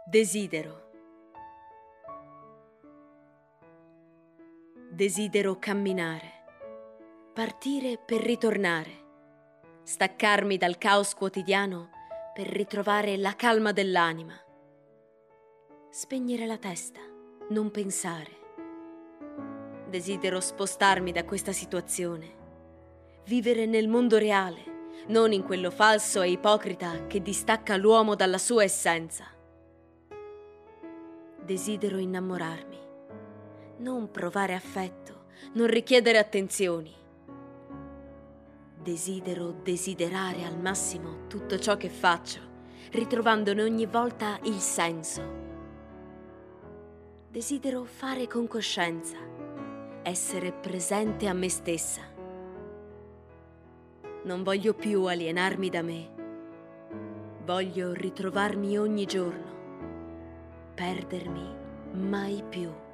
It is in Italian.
Desidero. Desidero camminare, partire per ritornare, staccarmi dal caos quotidiano per ritrovare la calma dell'anima, spegnere la testa, non pensare. Desidero spostarmi da questa situazione, vivere nel mondo reale, non in quello falso e ipocrita che distacca l'uomo dalla sua essenza. Desidero innamorarmi, non provare affetto, non richiedere attenzioni. Desidero desiderare al massimo tutto ciò che faccio, ritrovandone ogni volta il senso. Desidero fare con coscienza, essere presente a me stessa. Non voglio più alienarmi da me. Voglio ritrovarmi ogni giorno, perdermi mai più.